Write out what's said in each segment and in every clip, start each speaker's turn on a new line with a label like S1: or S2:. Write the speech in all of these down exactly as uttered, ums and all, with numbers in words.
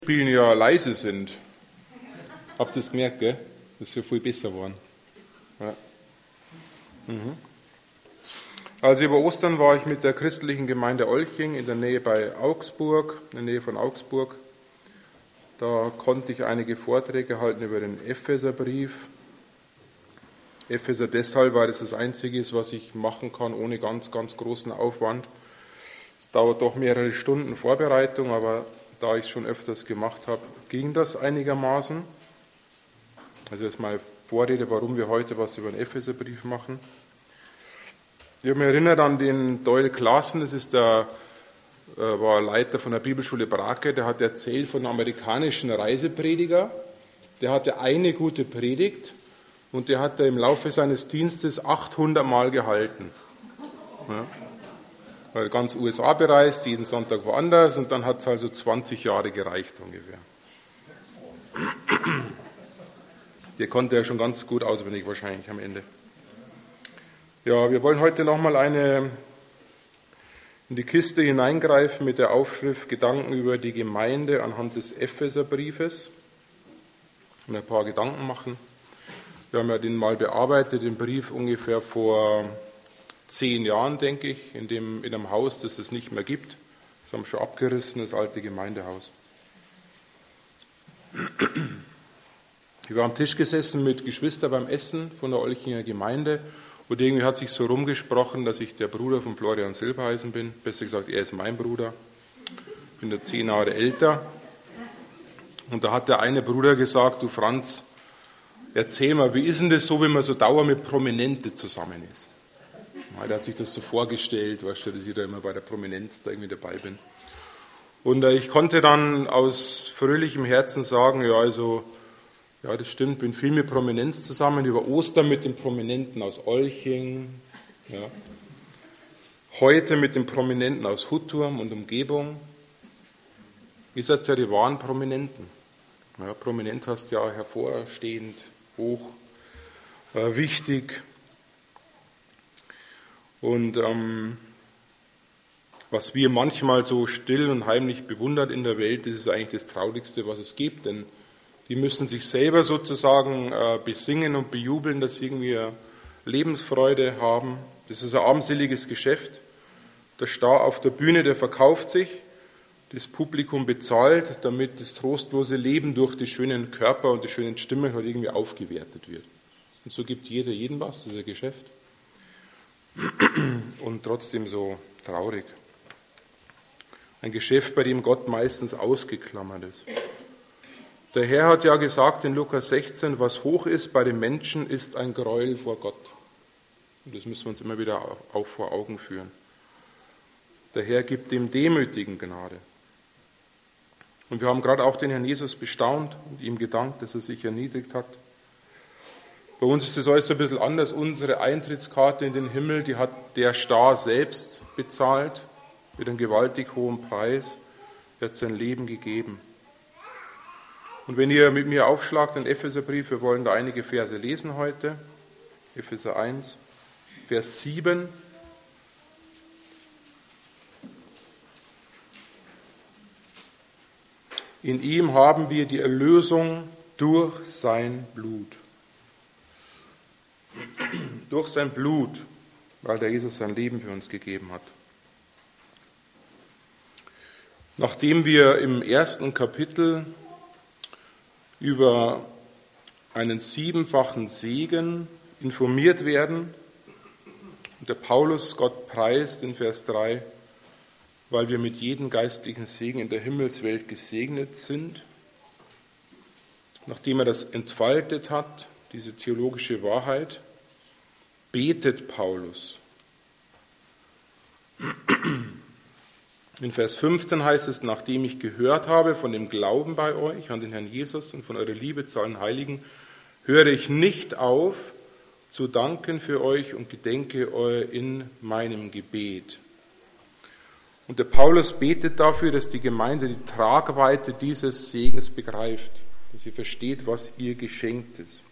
S1: Spielen ja leise sind. Habt ihr das gemerkt, gell? Das ist ja viel besser geworden. Ja. Mhm. Also über Ostern war ich mit der christlichen Gemeinde Olching in der Nähe bei Augsburg, in der Nähe von Augsburg. Da konnte ich einige Vorträge halten über den Epheserbrief. Epheser deshalb, weil das das Einzige ist, was ich machen kann, ohne ganz, ganz großen Aufwand. Es dauert doch mehrere Stunden Vorbereitung, aber da ich es schon öfters gemacht habe, ging das einigermaßen. Also das ist mal Vorrede, warum wir heute was über den Epheserbrief machen. Ich habe mich erinnert an den Doyle Claassen, das ist der, war Leiter von der Bibelschule Brake, der hat erzählt von einem amerikanischen Reiseprediger, der hatte eine gute Predigt und der hat er im Laufe seines Dienstes achthundert Mal gehalten. Ja. Weil ganz U S A bereist, jeden Sonntag woanders und dann hat es also zwanzig Jahre gereicht ungefähr. Der konnte ja schon ganz gut auswendig wahrscheinlich am Ende. Ja, wir wollen heute nochmal eine in die Kiste hineingreifen mit der Aufschrift Gedanken über die Gemeinde anhand des Epheserbriefes und ein paar Gedanken machen. Wir haben ja den mal bearbeitet, den Brief ungefähr vor zehn Jahren, denke ich, in, dem, in einem Haus, das es nicht mehr gibt. Das haben wir schon abgerissen, das alte Gemeindehaus. Ich war am Tisch gesessen mit Geschwistern beim Essen von der Olchinger Gemeinde und irgendwie hat sich so rumgesprochen, dass ich der Bruder von Florian Silbereisen bin. Besser gesagt, er ist mein Bruder. Ich bin da zehn Jahre älter. Und da hat der eine Bruder gesagt, du Franz, erzähl mal, wie ist denn das so, wenn man so dauernd mit Prominenten zusammen ist? Der hat sich das so vorgestellt, weißt du, dass ich da immer bei der Prominenz da irgendwie dabei bin. Und äh, ich konnte dann aus fröhlichem Herzen sagen, ja, also, ja, das stimmt, bin viel mit Prominenz zusammen, über Ostern mit den Prominenten aus Olching, ja. Heute mit den Prominenten aus Hutturm und Umgebung. Ihr seid ja die wahren Prominenten. Ja, prominent heißt ja hervorstehend, hoch, äh, wichtig. Und ähm, was wir manchmal so still und heimlich bewundern in der Welt, das ist eigentlich das Traurigste, was es gibt. Denn die müssen sich selber sozusagen äh, besingen und bejubeln, dass sie irgendwie Lebensfreude haben. Das ist ein armseliges Geschäft. Der Star auf der Bühne, der verkauft sich, das Publikum bezahlt, damit das trostlose Leben durch die schönen Körper und die schönen Stimmen halt irgendwie aufgewertet wird. Und so gibt jeder jeden was, das ist ein Geschäft. Und trotzdem so traurig. Ein Geschäft, bei dem Gott meistens ausgeklammert ist. Der Herr hat ja gesagt in Lukas sechzehn, was hoch ist bei den Menschen, ist ein Gräuel vor Gott. Und das müssen wir uns immer wieder auch vor Augen führen. Der Herr gibt dem Demütigen Gnade. Und wir haben gerade auch den Herrn Jesus bestaunt und ihm gedankt, dass er sich erniedrigt hat. Bei uns ist das alles so ein bisschen anders. Unsere Eintrittskarte in den Himmel, die hat der Star selbst bezahlt, mit einem gewaltig hohen Preis. Er hat sein Leben gegeben. Und wenn ihr mit mir aufschlagt, den Epheserbrief, wir wollen da einige Verse lesen heute. Epheser eins, Vers sieben. In ihm haben wir die Erlösung durch sein Blut. Durch sein Blut, weil der Jesus sein Leben für uns gegeben hat. Nachdem wir im ersten Kapitel über einen siebenfachen Segen informiert werden, und der Paulus Gott preist in Vers drei, weil wir mit jedem geistlichen Segen in der Himmelswelt gesegnet sind, nachdem er das entfaltet hat, diese theologische Wahrheit, betet Paulus. In Vers fünfzehn heißt es, nachdem ich gehört habe von dem Glauben bei euch an den Herrn Jesus und von eurer Liebe zu allen Heiligen, höre ich nicht auf, zu danken für euch und gedenke euch in meinem Gebet. Und der Paulus betet dafür, dass die Gemeinde die Tragweite dieses Segens begreift, dass sie versteht, was ihr geschenkt ist.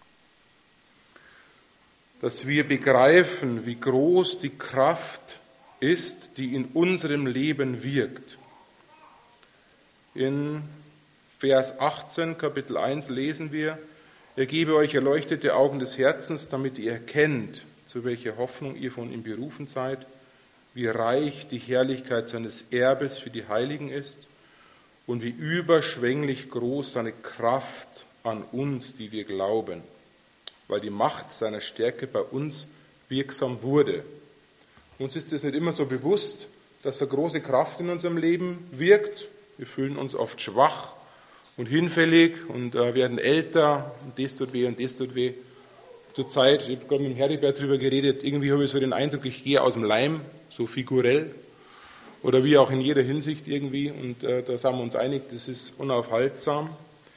S1: Dass wir begreifen, wie groß die Kraft ist, die in unserem Leben wirkt. In Vers achtzehn, Kapitel eins lesen wir: Er gebe euch erleuchtete Augen des Herzens, damit ihr erkennt, zu welcher Hoffnung ihr von ihm berufen seid, wie reich die Herrlichkeit seines Erbes für die Heiligen ist und wie überschwänglich groß seine Kraft an uns, die wir glauben, weil die Macht seiner Stärke bei uns wirksam wurde. Uns ist es nicht immer so bewusst, dass eine große Kraft in unserem Leben wirkt. Wir fühlen uns oft schwach und hinfällig und äh, werden älter und das tut weh und das tut weh. Zur Zeit, ich habe gerade mit dem Heribert darüber geredet, irgendwie habe ich so den Eindruck, ich gehe aus dem Leim, so figurell oder wie auch in jeder Hinsicht irgendwie, und äh, da sind wir uns einig, das ist unaufhaltsam.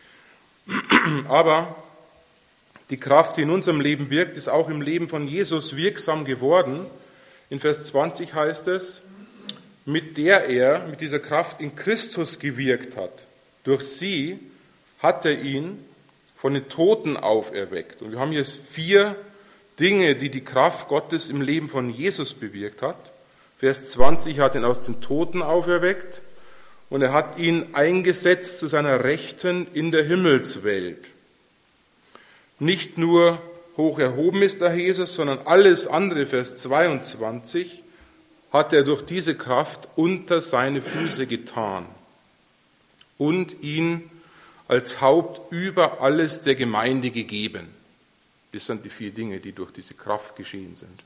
S1: Aber die Kraft, die in unserem Leben wirkt, ist auch im Leben von Jesus wirksam geworden. In Vers zwanzig heißt es, mit der er, mit dieser Kraft in Christus gewirkt hat. Durch sie hat er ihn von den Toten auferweckt. Und wir haben jetzt vier Dinge, die die Kraft Gottes im Leben von Jesus bewirkt hat. Vers zwanzig hat ihn aus den Toten auferweckt und er hat ihn eingesetzt zu seiner Rechten in der Himmelswelt. Nicht nur hoch erhoben ist der Jesus, sondern alles andere, Vers zweiundzwanzig, hat er durch diese Kraft unter seine Füße getan und ihn als Haupt über alles der Gemeinde gegeben. Das sind die vier Dinge, die durch diese Kraft geschehen sind.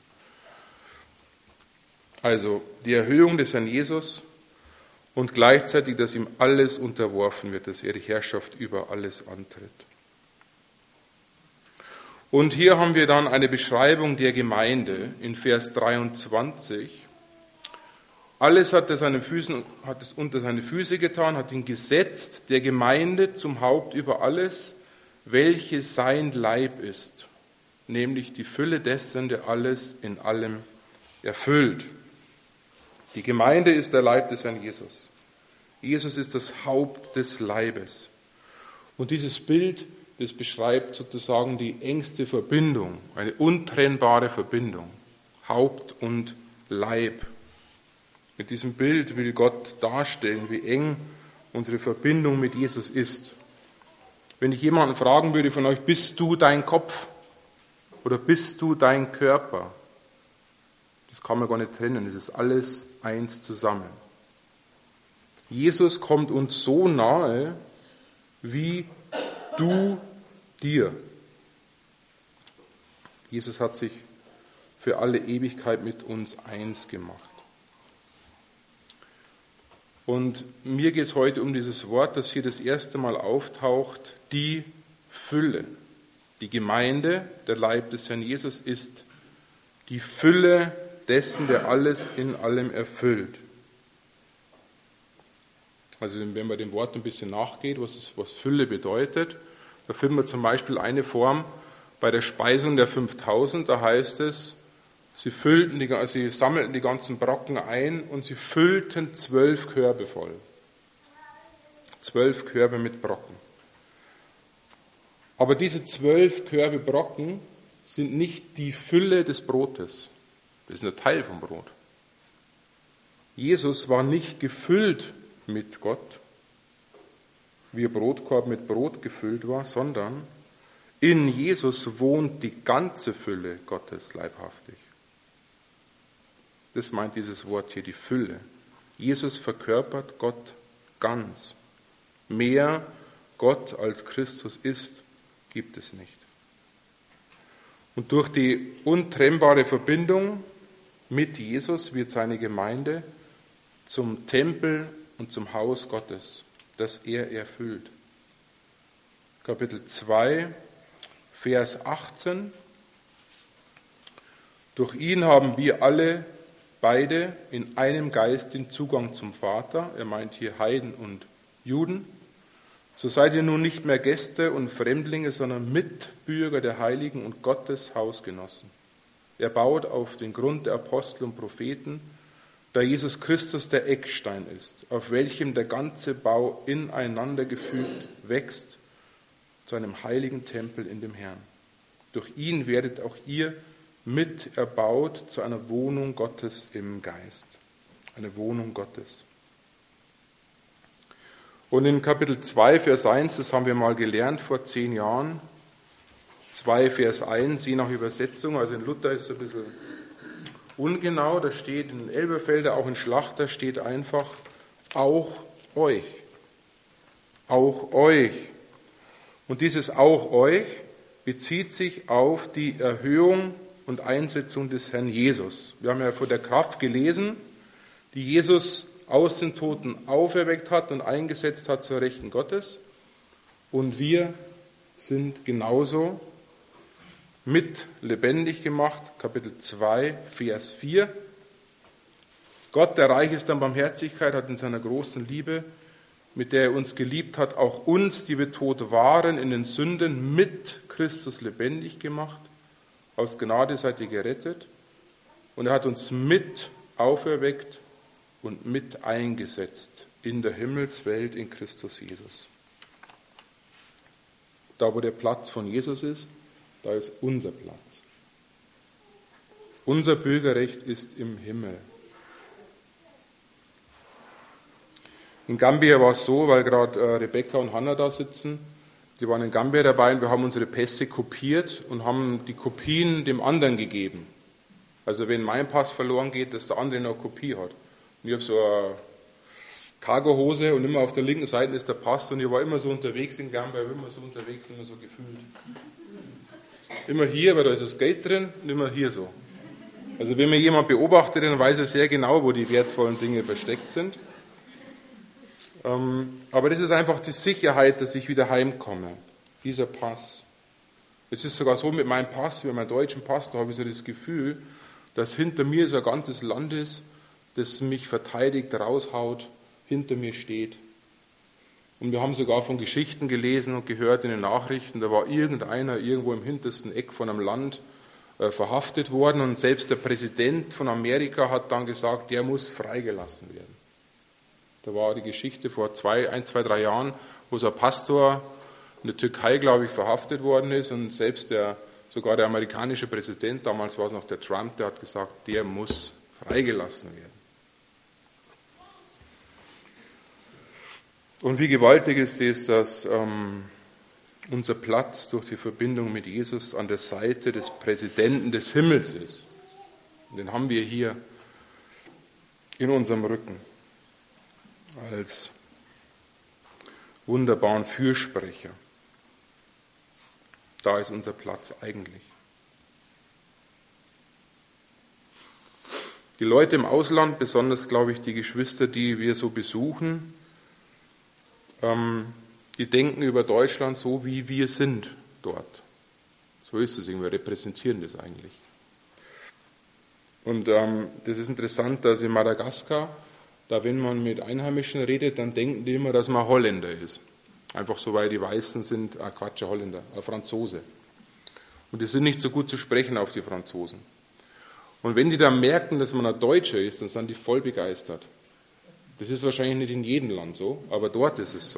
S1: Also die Erhöhung des Herrn Jesus und gleichzeitig, dass ihm alles unterworfen wird, dass er die Herrschaft über alles antritt. Und hier haben wir dann eine Beschreibung der Gemeinde in Vers dreiundzwanzig. Alles hat er, seinen Füßen, hat es unter seine Füße getan, hat ihn gesetzt, der Gemeinde zum Haupt über alles, welches sein Leib ist, nämlich die Fülle dessen, der alles in allem erfüllt. Die Gemeinde ist der Leib des Herrn Jesus. Jesus ist das Haupt des Leibes. Und dieses Bild, das beschreibt sozusagen die engste Verbindung, eine untrennbare Verbindung, Haupt und Leib. Mit diesem Bild will Gott darstellen, wie eng unsere Verbindung mit Jesus ist. Wenn ich jemanden fragen würde von euch, bist du dein Kopf oder bist du dein Körper? Das kann man gar nicht trennen, es ist alles eins zusammen. Jesus kommt uns so nahe, wie du dir. Jesus hat sich für alle Ewigkeit mit uns eins gemacht. Und mir geht es heute um dieses Wort, das hier das erste Mal auftaucht, die Fülle. Die Gemeinde, der Leib des Herrn Jesus, ist die Fülle dessen, der alles in allem erfüllt. Also wenn man dem Wort ein bisschen nachgeht, was, es, was Fülle bedeutet, da finden wir zum Beispiel eine Form bei der Speisung der fünftausend, da heißt es, sie, füllten die, also sie sammelten die ganzen Brocken ein und sie füllten zwölf Körbe voll. Zwölf Körbe mit Brocken. Aber diese zwölf Körbe Brocken sind nicht die Fülle des Brotes. Das ist ein Teil vom Brot. Jesus war nicht gefüllt mit Gott, wie ein Brotkorb mit Brot gefüllt war, sondern in Jesus wohnt die ganze Fülle Gottes leibhaftig. Das meint dieses Wort hier, die Fülle. Jesus verkörpert Gott ganz. Mehr Gott als Christus ist, gibt es nicht. Und durch die untrennbare Verbindung mit Jesus wird seine Gemeinde zum Tempel und zum Haus Gottes, das er erfüllt. Kapitel zwei, Vers achtzehn. Durch ihn haben wir alle beide in einem Geist den Zugang zum Vater. Er meint hier Heiden und Juden. So seid ihr nun nicht mehr Gäste und Fremdlinge, sondern Mitbürger der Heiligen und Gottes Hausgenossen. Er baut auf den Grund der Apostel und Propheten, da Jesus Christus der Eckstein ist, auf welchem der ganze Bau ineinander gefügt wächst zu einem heiligen Tempel in dem Herrn. Durch ihn werdet auch ihr mit erbaut zu einer Wohnung Gottes im Geist. Eine Wohnung Gottes. Und in Kapitel zwei, Vers eins, das haben wir mal gelernt vor zehn Jahren, zwei, Vers eins, je nach Übersetzung, also in Luther ist es ein bisschen ungenau, da steht in Elberfelder, auch in Schlachter steht einfach, auch euch, auch euch. Und dieses auch euch bezieht sich auf die Erhöhung und Einsetzung des Herrn Jesus. Wir haben ja von der Kraft gelesen, die Jesus aus den Toten auferweckt hat und eingesetzt hat zur Rechten Gottes. Und wir sind genauso mit lebendig gemacht, Kapitel zwei, Vers vier. Gott, der reich ist an Barmherzigkeit, hat in seiner großen Liebe, mit der er uns geliebt hat, auch uns, die wir tot waren, in den Sünden mit Christus lebendig gemacht. Aus Gnade seid ihr gerettet. Und er hat uns mit auferweckt und mit eingesetzt in der Himmelswelt in Christus Jesus. Da, wo der Platz von Jesus ist, da ist unser Platz. Unser Bürgerrecht ist im Himmel. In Gambia war es so, weil gerade äh, Rebecca und Hannah da sitzen, die waren in Gambia dabei und wir haben unsere Pässe kopiert und haben die Kopien dem anderen gegeben. Also wenn mein Pass verloren geht, dass der andere noch eine Kopie hat. Und ich habe so eine Cargohose und immer auf der linken Seite ist der Pass und ich war immer so unterwegs in Gambia, immer so unterwegs, immer so gefühlt. Immer hier, weil da ist das Geld drin und immer hier so. Also wenn mir jemand beobachtet, dann weiß er sehr genau, wo die wertvollen Dinge versteckt sind. Aber das ist einfach die Sicherheit, dass ich wieder heimkomme, dieser Pass. Es ist sogar so mit meinem Pass, mit meinem deutschen Pass, da habe ich so das Gefühl, dass hinter mir so ein ganzes Land ist, das mich verteidigt, raushaut, hinter mir steht. Und wir haben sogar von Geschichten gelesen und gehört in den Nachrichten, da war irgendeiner irgendwo im hintersten Eck von einem Land äh, verhaftet worden und selbst der Präsident von Amerika hat dann gesagt, der muss freigelassen werden. Da war die Geschichte vor zwei, ein, zwei, drei Jahren, wo so ein Pastor in der Türkei, glaube ich, verhaftet worden ist und selbst der, sogar der amerikanische Präsident, damals war es noch der Trump, der hat gesagt, der muss freigelassen werden. Und wie gewaltig ist es, dass ähm, unser Platz durch die Verbindung mit Jesus an der Seite des Präsidenten des Himmels ist. Und den haben wir hier in unserem Rücken als wunderbaren Fürsprecher. Da ist unser Platz eigentlich. Die Leute im Ausland, besonders glaube ich die Geschwister, die wir so besuchen, ähm, die denken über Deutschland so, wie wir sind dort. So ist es irgendwie, repräsentieren das eigentlich. Und ähm, das ist interessant, dass in Madagaskar, da wenn man mit Einheimischen redet, dann denken die immer, dass man Holländer ist. Einfach so, weil die Weißen sind, ah Quatsch, ein Holländer, ein Franzose. Und die sind nicht so gut zu sprechen auf die Franzosen. Und wenn die dann merken, dass man ein Deutscher ist, dann sind die voll begeistert. Das ist wahrscheinlich nicht in jedem Land so, aber dort ist es so.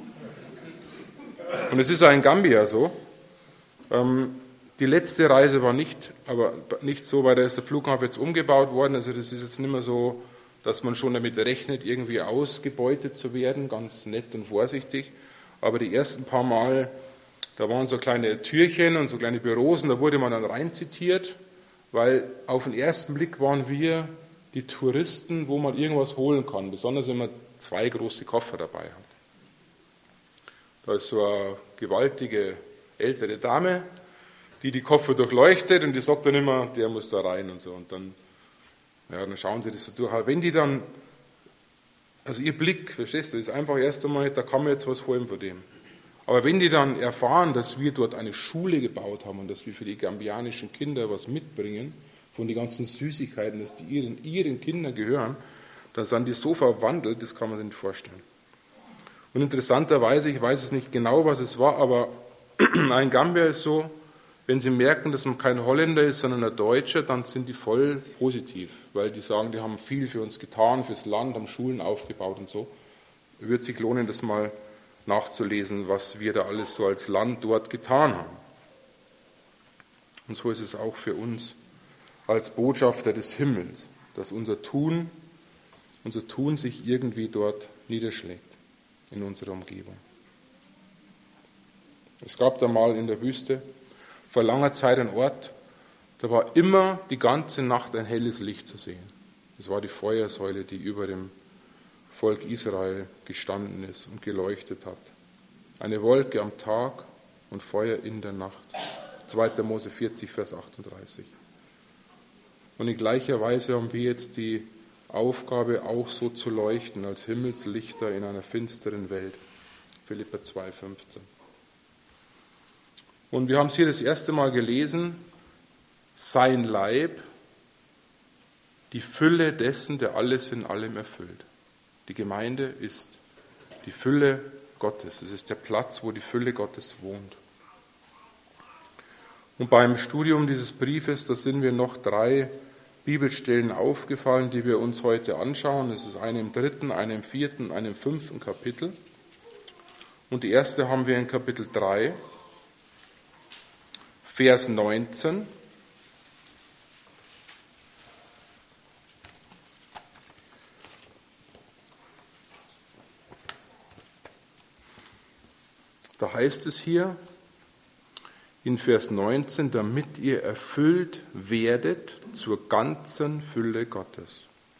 S1: Und es ist auch in Gambia so. Ähm, die letzte Reise war nicht, aber nicht so, weil da ist der Flughafen jetzt umgebaut worden. Also das ist jetzt nicht mehr so, dass man schon damit rechnet, irgendwie ausgebeutet zu werden, ganz nett und vorsichtig. Aber die ersten paar Mal, da waren so kleine Türchen und so kleine Büros und da wurde man dann rein zitiert, weil auf den ersten Blick waren wir die Touristen, wo man irgendwas holen kann, besonders wenn man zwei große Koffer dabei hat. Da ist so eine gewaltige ältere Dame, die die Koffer durchleuchtet und die sagt dann immer, der muss da rein und so. Und dann Ja, dann schauen sie das so durch. Aber wenn die dann, also ihr Blick, verstehst du, ist einfach erst einmal, da kann man jetzt was holen von dem. Aber wenn die dann erfahren, dass wir dort eine Schule gebaut haben und dass wir für die gambianischen Kinder was mitbringen, von den ganzen Süßigkeiten, dass die ihren, ihren Kindern gehören, dann sind die so verwandelt, das kann man sich nicht vorstellen. Und interessanterweise, ich weiß es nicht genau, was es war, aber ein Gambier ist so, wenn sie merken, dass man kein Holländer ist, sondern ein Deutscher, dann sind die voll positiv, weil die sagen, die haben viel für uns getan, fürs Land, haben Schulen aufgebaut und so. Es wird sich lohnen, das mal nachzulesen, was wir da alles so als Land dort getan haben. Und so ist es auch für uns als Botschafter des Himmels, dass unser Tun, unser Tun sich irgendwie dort niederschlägt. in unserer Umgebung. Es gab da mal in der Wüste vor langer Zeit einen Ort, da war immer die ganze Nacht ein helles Licht zu sehen. Das war die Feuersäule, die über dem Volk Israel gestanden ist und geleuchtet hat. Eine Wolke am Tag und Feuer in der Nacht. zweiter Mose vierzig, Vers achtunddreißig. Und in gleicher Weise haben wir jetzt die Aufgabe, auch so zu leuchten, als Himmelslichter in einer finsteren Welt. Philipper zwei, fünfzehn. Und wir haben es hier das erste Mal gelesen, sein Leib, die Fülle dessen, der alles in allem erfüllt. Die Gemeinde ist die Fülle Gottes. Es ist der Platz, wo die Fülle Gottes wohnt. Und beim Studium dieses Briefes, da sind mir noch drei Bibelstellen aufgefallen, die wir uns heute anschauen. Es ist eine im dritten, eine im vierten, eine im fünften Kapitel. Und die erste haben wir in Kapitel drei, Vers neunzehn. Da heißt es hier in Vers neunzehn, damit ihr erfüllt werdet zur ganzen Fülle Gottes.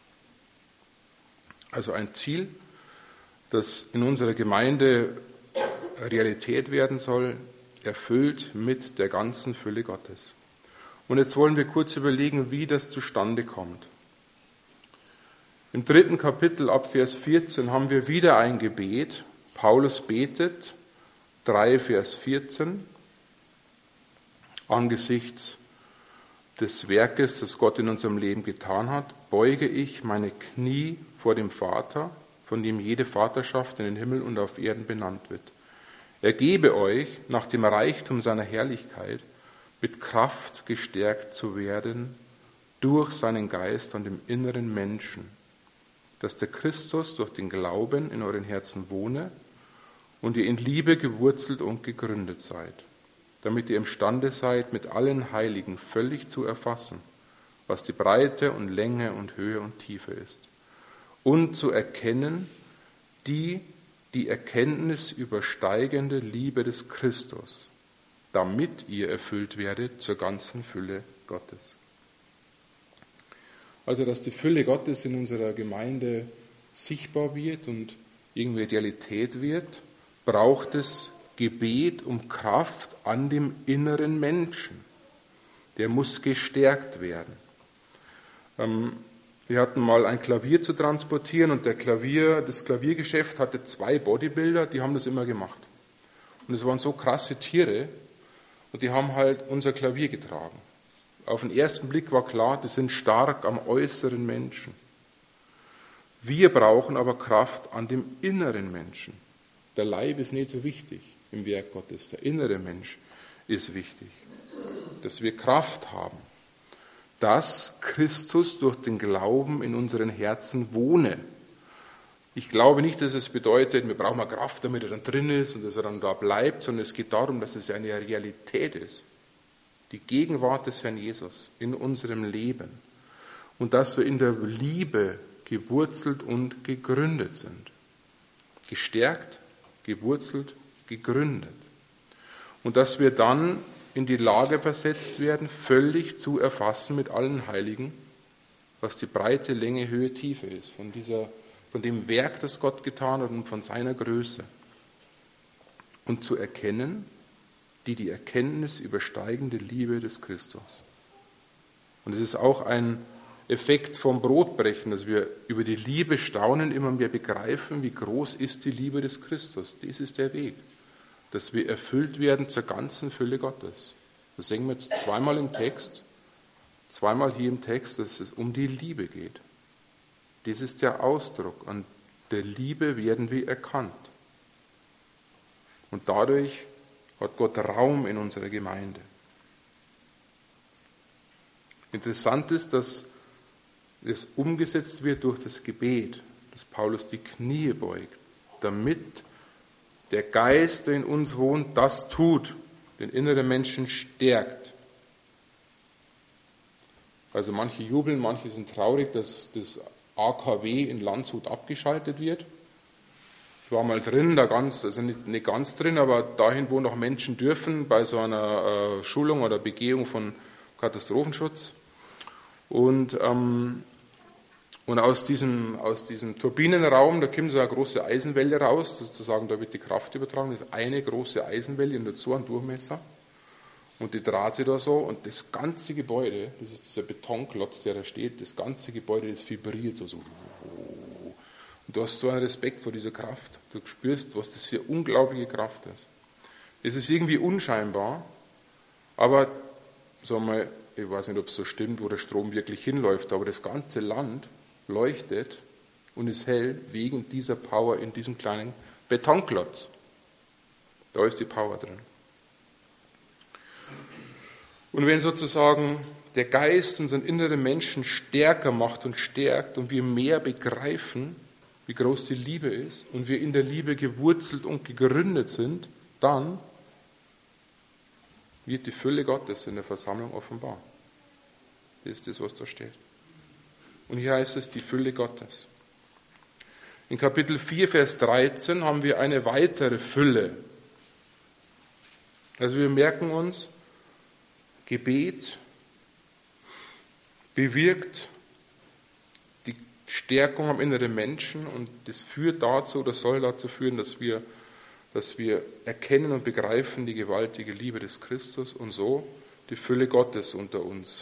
S1: Also ein Ziel, das in unserer Gemeinde Realität werden soll, erfüllt mit der ganzen Fülle Gottes. Und jetzt wollen wir kurz überlegen, wie das zustande kommt. Im dritten Kapitel ab Vers vierzehn haben wir wieder ein Gebet. Paulus betet, drei Vers vierzehn, angesichts des Werkes, das Gott in unserem Leben getan hat, beuge ich meine Knie vor dem Vater, von dem jede Vaterschaft in den Himmel und auf Erden benannt wird. Er gebe euch, nach dem Reichtum seiner Herrlichkeit, mit Kraft gestärkt zu werden durch seinen Geist an dem inneren Menschen, dass der Christus durch den Glauben in euren Herzen wohne und ihr in Liebe gewurzelt und gegründet seid, damit ihr imstande seid, mit allen Heiligen völlig zu erfassen, was die Breite und Länge und Höhe und Tiefe ist, und zu erkennen die die Erkenntnis übersteigende Liebe des Christus, damit ihr erfüllt werdet zur ganzen Fülle Gottes. Also, dass die Fülle Gottes in unserer Gemeinde sichtbar wird und irgendwie Realität wird, braucht es Gebet um Kraft an dem inneren Menschen. Der muss gestärkt werden. Wir hatten mal ein Klavier zu transportieren und der Klavier, das Klaviergeschäft hatte zwei Bodybuilder, die haben das immer gemacht. Und es waren so krasse Tiere und die haben halt unser Klavier getragen. Auf den ersten Blick war klar, die sind stark am äußeren Menschen. Wir brauchen aber Kraft an dem inneren Menschen. Der Leib ist nicht so wichtig im Werk Gottes, der innere Mensch ist wichtig. Dass wir Kraft haben, dass Christus durch den Glauben in unseren Herzen wohne. Ich glaube nicht, dass es bedeutet, wir brauchen mal Kraft, damit er dann drin ist und dass er dann da bleibt, sondern es geht darum, dass es eine Realität ist. Die Gegenwart des Herrn Jesus in unserem Leben. Und dass wir in der Liebe gewurzelt und gegründet sind. Gestärkt, gewurzelt, gegründet. Und dass wir dann in die Lage versetzt werden, völlig zu erfassen mit allen Heiligen, was die Breite, Länge, Höhe, Tiefe ist, von, dieser, von dem Werk, das Gott getan hat und von seiner Größe. Und zu erkennen, die die Erkenntnis übersteigende Liebe des Christus. Und es ist auch ein Effekt vom Brotbrechen, dass wir über die Liebe staunen, immer mehr begreifen, wie groß ist die Liebe des Christus. Das ist der Weg. Dass wir erfüllt werden zur ganzen Fülle Gottes. Das sehen wir jetzt zweimal im Text, zweimal hier im Text, dass es um die Liebe geht. Das ist der Ausdruck. An der Liebe werden wir erkannt. Und dadurch hat Gott Raum in unserer Gemeinde. Interessant ist, dass es umgesetzt wird durch das Gebet, dass Paulus die Knie beugt, damit der Geist, der in uns wohnt, das tut, den inneren Menschen stärkt. Also manche jubeln, manche sind traurig, dass das A K W in Landshut abgeschaltet wird. Ich war mal drin, da ganz, also nicht, nicht ganz drin, aber dahin, wo noch Menschen dürfen, bei so einer äh, Schulung oder Begehung von Katastrophenschutz. Und, ähm, und aus, diesem, aus diesem Turbinenraum, da kommt so eine große Eisenwelle raus, sozusagen, da wird die Kraft übertragen. Das ist eine große Eisenwelle und hat so einen Durchmesser. Und die dreht sich da so und das ganze Gebäude, das ist dieser Betonklotz, der da steht, das ganze Gebäude, das vibriert so. so. Und du hast so einen Respekt vor dieser Kraft. Du spürst, was das für unglaubliche Kraft ist. Es ist irgendwie unscheinbar, aber sag mal, ich weiß nicht, ob es so stimmt, wo der Strom wirklich hinläuft, aber das ganze Land leuchtet und ist hell wegen dieser Power in diesem kleinen Betonklotz. Da ist die Power drin. Und wenn sozusagen der Geist unseren inneren Menschen stärker macht und stärkt und wir mehr begreifen, wie groß die Liebe ist und wir in der Liebe gewurzelt und gegründet sind, dann wird die Fülle Gottes in der Versammlung offenbar. Das ist das, was da steht. Und hier heißt es die Fülle Gottes. In Kapitel vier, Vers dreizehn haben wir eine weitere Fülle. Also wir merken uns, Gebet bewirkt die Stärkung am inneren Menschen und das führt dazu oder soll dazu führen, dass wir, dass wir erkennen und begreifen die gewaltige Liebe des Christus und so die Fülle Gottes unter uns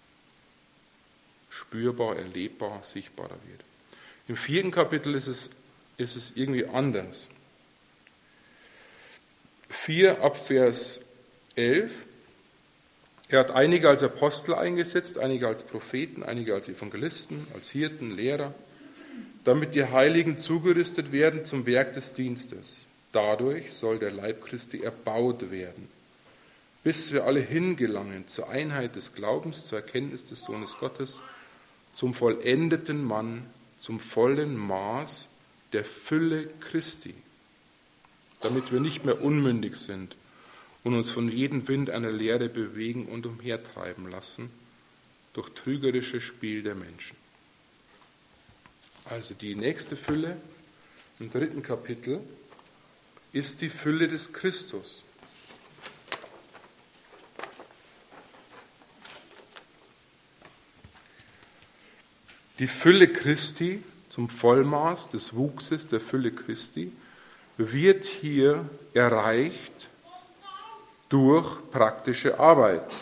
S1: spürbar, erlebbar, sichtbarer wird. Im vierten Kapitel ist es, ist es irgendwie anders. vier ab Vers elf. Er hat einige als Apostel eingesetzt, einige als Propheten, einige als Evangelisten, als Hirten, Lehrer, damit die Heiligen zugerüstet werden zum Werk des Dienstes. Dadurch soll der Leib Christi erbaut werden, bis wir alle hingelangen zur Einheit des Glaubens, zur Erkenntnis des Sohnes Gottes, zum vollendeten Mann, zum vollen Maß der Fülle Christi, damit wir nicht mehr unmündig sind und uns von jedem Wind einer Lehre bewegen und umhertreiben lassen durch trügerisches Spiel der Menschen. Also die nächste Fülle im dritten Kapitel ist die Fülle des Christus. Die Fülle Christi zum Vollmaß des Wuchses der Fülle Christi wird hier erreicht durch praktische Arbeit.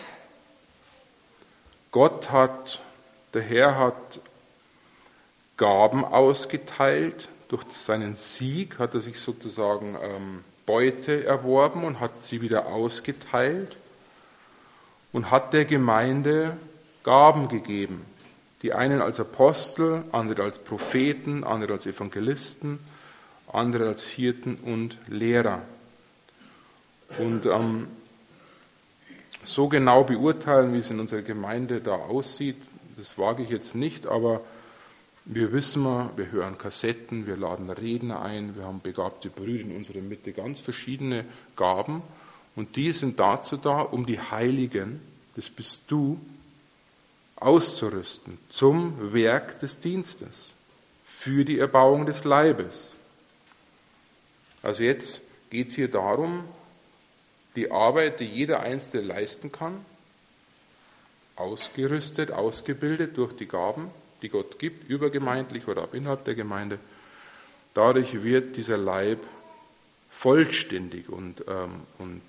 S1: Gott hat, der Herr hat Gaben ausgeteilt. Durch seinen Sieg hat er sich sozusagen ähm, Beute erworben und hat sie wieder ausgeteilt und hat der Gemeinde Gaben gegeben. Die einen als Apostel, andere als Propheten, andere als Evangelisten, andere als Hirten und Lehrer. Und ähm, so genau beurteilen, wie es in unserer Gemeinde da aussieht, das wage ich jetzt nicht, aber wir wissen, wir hören Kassetten, wir laden Redner ein, wir haben begabte Brüder in unserer Mitte, ganz verschiedene Gaben und die sind dazu da, um die Heiligen, das bist du, auszurüsten zum Werk des Dienstes, für die Erbauung des Leibes. Also jetzt geht es hier darum, die Arbeit, die jeder Einzelne leisten kann, ausgerüstet, ausgebildet durch die Gaben, die Gott gibt, übergemeindlich oder auch innerhalb der Gemeinde. Dadurch wird dieser Leib vollständig und, ähm, und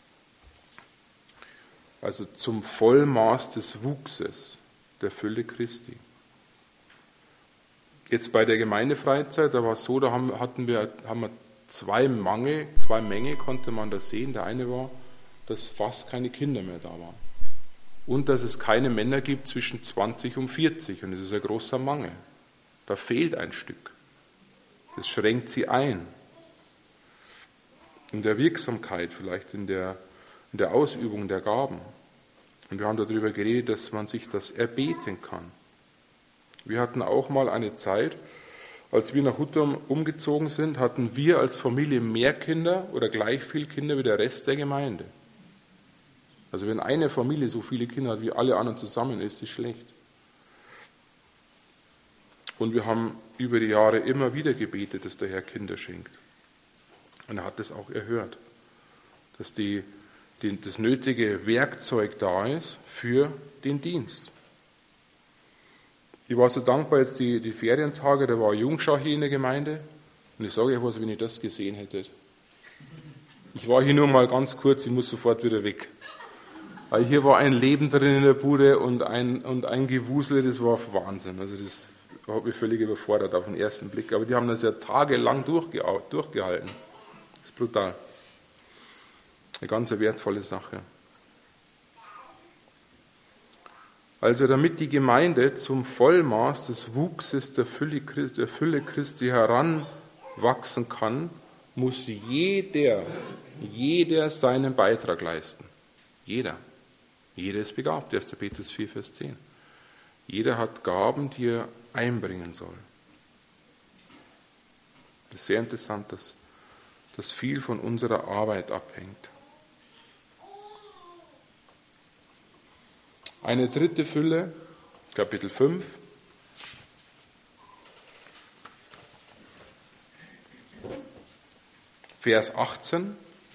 S1: also zum Vollmaß des Wuchses der Fülle Christi. Jetzt bei der Gemeindefreizeit, da war es so, da haben, hatten wir, haben wir zwei Mangel, zwei Mängel konnte man da sehen. Der eine war, dass fast keine Kinder mehr da waren. Und dass es keine Männer gibt zwischen zwanzig und vierzig. Und das ist ein großer Mangel. Da fehlt ein Stück. Das schränkt sie ein. In der Wirksamkeit, vielleicht in der, in der Ausübung der Gaben. Und wir haben darüber geredet, dass man sich das erbeten kann. Wir hatten auch mal eine Zeit, als wir nach Huttum umgezogen sind, hatten wir als Familie mehr Kinder oder gleich viele Kinder wie der Rest der Gemeinde. Also wenn eine Familie so viele Kinder hat wie alle anderen zusammen, ist das schlecht. Und wir haben über die Jahre immer wieder gebetet, dass der Herr Kinder schenkt. Und er hat das auch erhört, dass die, die, das nötige Werkzeug da ist für den Dienst. Ich war so dankbar, jetzt die, die Ferientage, da war Jungschau hier in der Gemeinde. Und ich sage euch was, wenn ihr das gesehen hättet. Ich war hier nur mal ganz kurz, ich muss sofort wieder weg. Weil hier war ein Leben drin in der Bude und ein, und ein Gewusel, das war Wahnsinn. Also das hat mich völlig überfordert auf den ersten Blick. Aber die haben das ja tagelang durchge durchgehalten. Das ist brutal. Eine ganz wertvolle Sache. Also damit die Gemeinde zum Vollmaß des Wuchses der Fülle, der Fülle Christi heranwachsen kann, muss jeder, jeder seinen Beitrag leisten. Jeder. Jeder ist begabt, erster Petrus vier, Vers zehn. Jeder hat Gaben, die er einbringen soll. Das ist sehr interessant, dass, dass viel von unserer Arbeit abhängt. Eine dritte Fülle, Kapitel fünf. Vers achtzehn.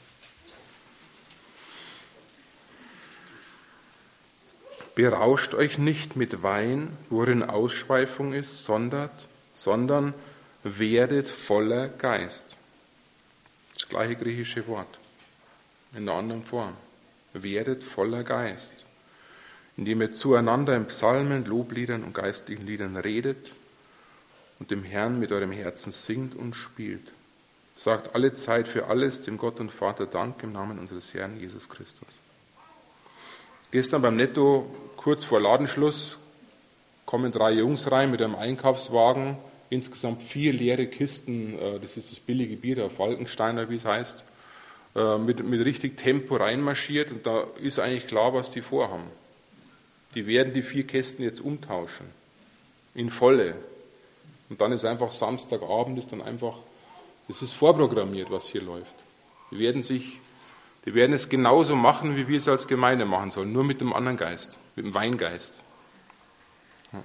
S1: Berauscht euch nicht mit Wein, worin Ausschweifung ist, sondern, sondern werdet voller Geist. Das gleiche griechische Wort, in einer anderen Form. Werdet voller Geist, indem ihr zueinander in Psalmen, Lobliedern und geistlichen Liedern redet und dem Herrn mit eurem Herzen singt und spielt. Sagt alle Zeit für alles dem Gott und Vater Dank im Namen unseres Herrn Jesus Christus. Gestern beim Netto, kurz vor Ladenschluss, kommen drei Jungs rein mit einem Einkaufswagen, insgesamt vier leere Kisten, das ist das billige Bier, der Falkensteiner, wie es heißt, mit, mit richtig Tempo reinmarschiert und da ist eigentlich klar, was die vorhaben. Die werden die vier Kästen jetzt umtauschen, in volle. Und dann ist einfach Samstagabend, ist dann einfach, das ist vorprogrammiert, was hier läuft. Die werden sich Die werden es genauso machen, wie wir es als Gemeinde machen sollen, nur mit einem anderen Geist, mit dem Weingeist. Ja.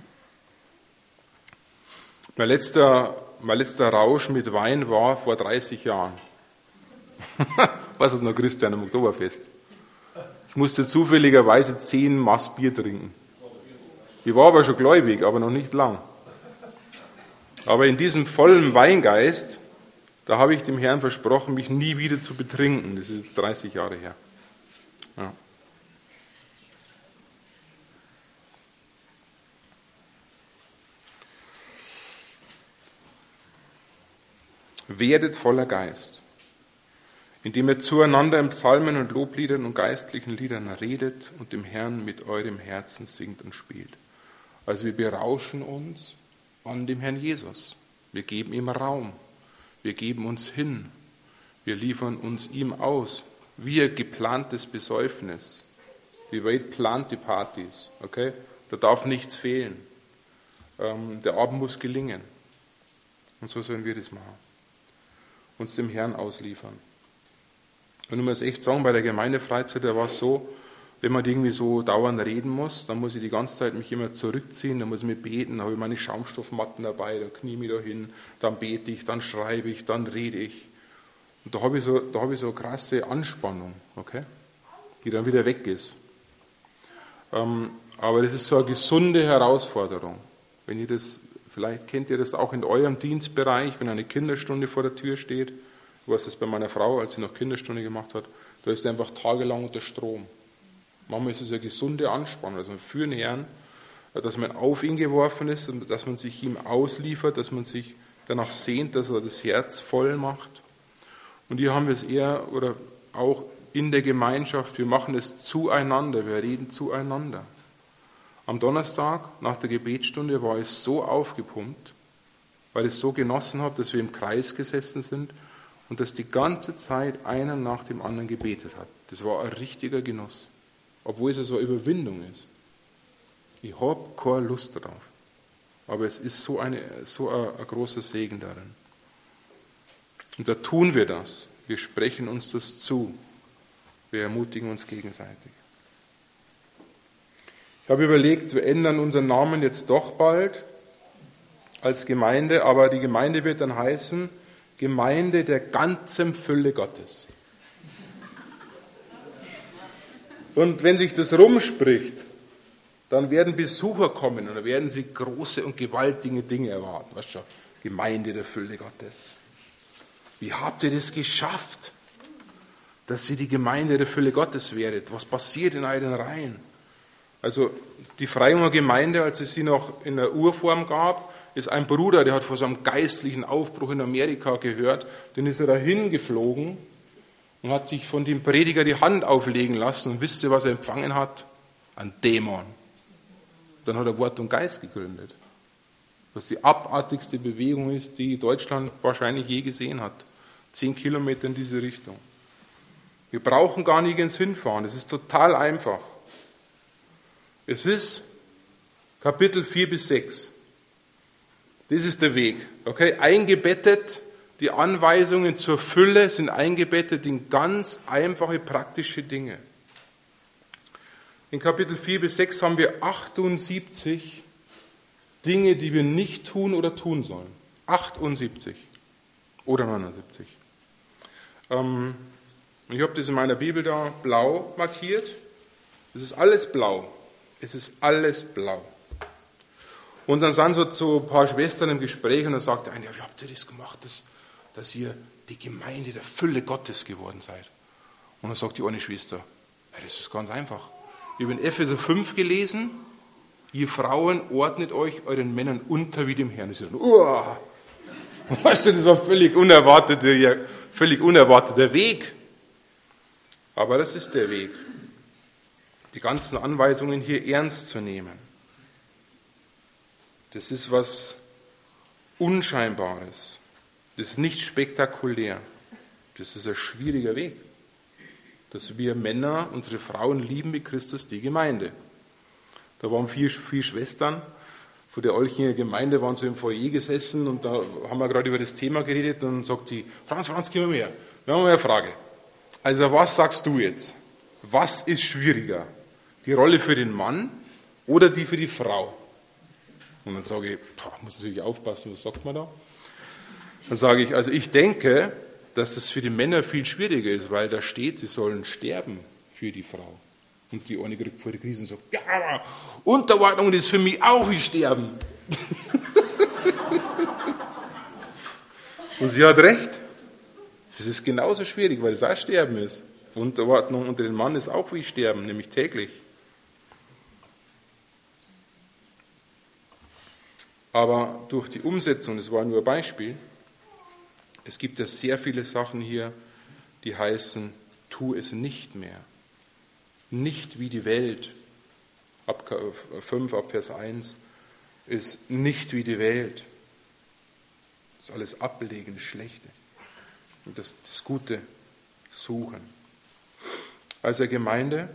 S1: Mein letzter, mein letzter Rausch mit Wein war vor dreißig Jahren. Was ist noch Christian am Oktoberfest? Ich musste zufälligerweise zehn Maß Bier trinken. Ich war aber schon gläubig, aber noch nicht lang. Aber in diesem vollen Weingeist, da habe ich dem Herrn versprochen, mich nie wieder zu betrinken. Das ist jetzt dreißig Jahre her. Ja. Werdet voller Geist, indem ihr zueinander in Psalmen und Lobliedern und geistlichen Liedern redet und dem Herrn mit eurem Herzen singt und spielt. Also wir berauschen uns an dem Herrn Jesus. Wir geben ihm Raum. Wir geben uns hin, wir liefern uns ihm aus, wie ein geplantes Besäufnis. Die Welt plant die Partys, okay? Da darf nichts fehlen. Ähm, der Abend muss gelingen. Und so sollen wir das machen. Uns dem Herrn ausliefern. Und ich muss echt sagen, bei der Gemeindefreizeit, da war es so, wenn man irgendwie so dauernd reden muss, dann muss ich die ganze Zeit mich immer zurückziehen, dann muss ich mir beten, dann habe ich meine Schaumstoffmatten dabei, dann knie ich mich da hin, dann bete ich, dann schreibe ich, dann rede ich. Und da habe ich so, da habe ich so eine krasse Anspannung, okay, die dann wieder weg ist. Ähm, aber das ist so eine gesunde Herausforderung. Wenn ihr das, vielleicht kennt ihr das auch in eurem Dienstbereich, wenn eine Kinderstunde vor der Tür steht, ich weiß das bei meiner Frau, als sie noch Kinderstunde gemacht hat, da ist sie einfach tagelang unter Strom. Manchmal ist es eine gesunde Anspannung, dass man für den Herrn, dass man auf ihn geworfen ist, dass man sich ihm ausliefert, dass man sich danach sehnt, dass er das Herz voll macht. Und hier haben wir es eher, oder auch in der Gemeinschaft, wir machen es zueinander, wir reden zueinander. Am Donnerstag nach der Gebetsstunde war ich so aufgepumpt, weil ich es so genossen habe, dass wir im Kreis gesessen sind und dass die ganze Zeit einer nach dem anderen gebetet hat. Das war ein richtiger Genuss. Obwohl es so eine Überwindung ist. Ich habe keine Lust darauf. Aber es ist so, eine, so ein, ein großer Segen darin. Und da tun wir das. Wir sprechen uns das zu. Wir ermutigen uns gegenseitig. Ich habe überlegt, wir ändern unseren Namen jetzt doch bald. als Gemeinde, aber die Gemeinde wird dann heißen, Gemeinde der ganzen Fülle Gottes. Und wenn sich das rumspricht, dann werden Besucher kommen und dann werden sie große und gewaltige Dinge erwarten. Weißt du, Gemeinde der Fülle Gottes. Wie habt ihr das geschafft, dass ihr die Gemeinde der Fülle Gottes werdet? Was passiert in euren Reihen? Also die Freiunger Gemeinde, als es sie noch in der Urform gab, ist ein Bruder, der hat vor so einem geistlichen Aufbruch in Amerika gehört, den ist er dahin geflogen und hat sich von dem Prediger die Hand auflegen lassen. Und wisst ihr, was er empfangen hat? Ein Dämon. Dann hat er Wort und Geist gegründet. Was die abartigste Bewegung ist, die Deutschland wahrscheinlich je gesehen hat. Zehn Kilometer in diese Richtung. Wir brauchen gar nirgends hinfahren. Es ist total einfach. Es ist Kapitel vier bis sechs. Das ist der Weg. Okay? Eingebettet, die Anweisungen zur Fülle sind eingebettet in ganz einfache, praktische Dinge. In Kapitel vier bis sechs haben wir achtundsiebzig Dinge, die wir nicht tun oder tun sollen. achtundsiebzig oder neunundsiebzig. Ähm, ich habe das in meiner Bibel da blau markiert. Es ist alles blau. Es ist alles blau. Und dann sind so, so ein paar Schwestern im Gespräch und dann sagt der eine, ja, wie habt ihr das gemacht, dass, dass ihr die Gemeinde der Fülle Gottes geworden seid? Und dann sagt die eine Schwester, ja, das ist ganz einfach. Ich habe in Epheser fünf gelesen, ihr Frauen ordnet euch euren Männern unter wie dem Herrn. Ich sage, uah, weißt du, das war völlig unerwarteter, völlig unerwarteter Weg. Aber das ist der Weg, die ganzen Anweisungen hier ernst zu nehmen. Das ist was Unscheinbares. Das ist nicht spektakulär. Das ist ein schwieriger Weg. Dass wir Männer, unsere Frauen lieben wie Christus die Gemeinde. Da waren vier, vier Schwestern von der Olchinger Gemeinde, waren so im Foyer gesessen und da haben wir gerade über das Thema geredet und dann sagt sie, Franz, Franz, gib mir mehr. Wir haben mal eine Frage. Also was sagst du jetzt? Was ist schwieriger? Die Rolle für den Mann oder die für die Frau? Und dann sage ich, boah, muss natürlich aufpassen, was sagt man da? Dann sage ich, also ich denke, dass es für die Männer viel schwieriger ist, weil da steht, sie sollen sterben für die Frau. Und die eine kriegt vor die Krise und sagt, ja, aber Unterordnung ist für mich auch wie Sterben. Und sie hat recht. Das ist genauso schwierig, weil es auch Sterben ist. Unterordnung unter den Mann ist auch wie Sterben, nämlich täglich. Aber durch die Umsetzung, das war nur ein Beispiel, es gibt ja sehr viele Sachen hier, die heißen, tu es nicht mehr. Nicht wie die Welt. Ab fünf, ab Vers eins ist nicht wie die Welt. Das ist alles ablegen, das Schlechte. Und das, das Gute suchen. Als eine Gemeinde,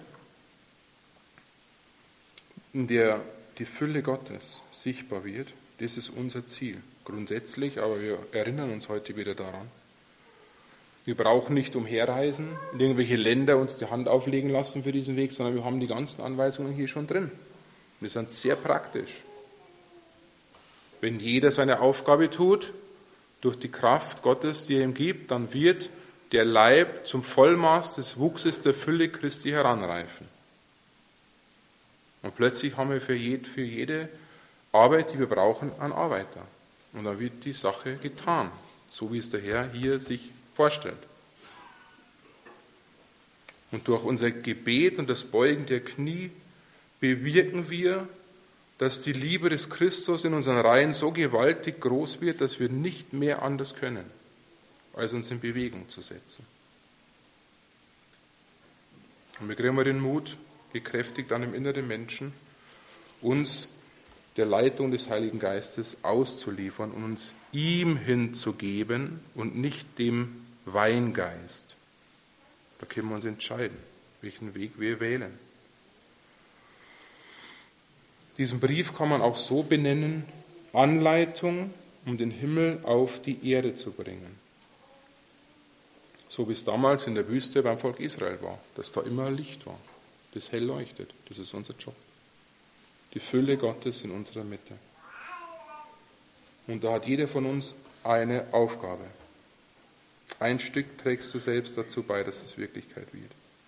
S1: in der die Fülle Gottes sichtbar wird, das ist unser Ziel. Grundsätzlich, aber wir erinnern uns heute wieder daran. Wir brauchen nicht umherreisen, in irgendwelche Länder uns die Hand auflegen lassen für diesen Weg, sondern wir haben die ganzen Anweisungen hier schon drin. Und die sind sehr praktisch. Wenn jeder seine Aufgabe tut, durch die Kraft Gottes, die er ihm gibt, dann wird der Leib zum Vollmaß des Wuchses der Fülle Christi heranreifen. Und plötzlich haben wir für jede, für jede Arbeit, die wir brauchen, einen Arbeiter. Und dann wird die Sache getan, so wie es der Herr hier sich vorstellt. Und durch unser Gebet und das Beugen der Knie bewirken wir, dass die Liebe des Christus in unseren Reihen so gewaltig groß wird, dass wir nicht mehr anders können, als uns in Bewegung zu setzen. Und wir kriegen den Mut, gekräftigt an dem inneren Menschen, uns der Leitung des Heiligen Geistes auszuliefern und uns ihm hinzugeben und nicht dem Weingeist. Da können wir uns entscheiden, welchen Weg wir wählen. Diesen Brief kann man auch so benennen, Anleitung, um den Himmel auf die Erde zu bringen. So wie es damals in der Wüste beim Volk Israel war, dass da immer Licht war, das hell leuchtet. Das ist unser Job. Die Fülle Gottes in unserer Mitte. Und da hat jeder von uns eine Aufgabe. Ein Stück trägst du selbst dazu bei, dass es Wirklichkeit wird.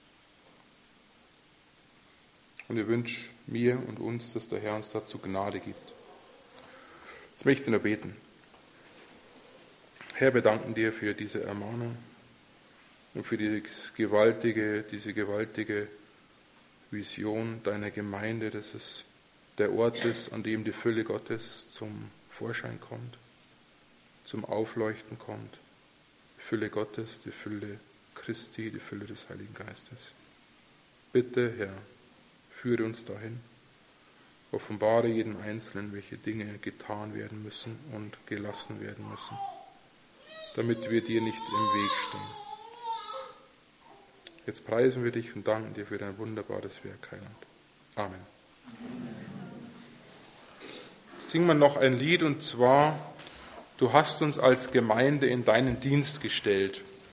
S1: Und ich wünsche mir und uns, dass der Herr uns dazu Gnade gibt. Jetzt möchte ich nur beten. Herr, wir danken dir für diese Ermahnung und für dieses gewaltige, diese gewaltige Vision deiner Gemeinde, dass es der Ort ist, an dem die Fülle Gottes zum Vorschein kommt, zum Aufleuchten kommt. Die Fülle Gottes, die Fülle Christi, die Fülle des Heiligen Geistes. Bitte, Herr, führe uns dahin. Offenbare jedem Einzelnen, welche Dinge getan werden müssen und gelassen werden müssen, damit wir dir nicht im Weg stehen. Jetzt preisen wir dich und danken dir für dein wunderbares Werk, Heiland. Amen. Singen wir noch ein Lied, und zwar: Du hast uns als Gemeinde in deinen Dienst gestellt.